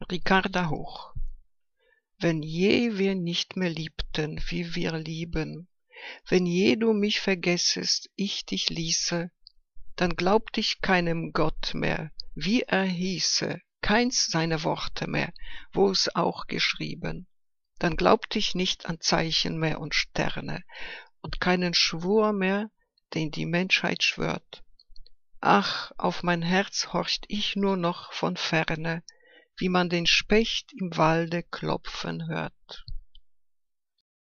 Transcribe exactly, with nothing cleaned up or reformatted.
Ricarda Hoch. Wenn je wir nicht mehr liebten, wie wir lieben, wenn je du mich vergessest, ich dich ließe, dann glaubt ich keinem Gott mehr, wie er hieße, keins seiner Worte mehr, wo es auch geschrieben. Dann glaubt ich nicht an Zeichen mehr und Sterne und keinen Schwur mehr, den die Menschheit schwört. Ach, auf mein Herz horcht ich nur noch von ferne, wie man den Specht im Walde klopfen hört.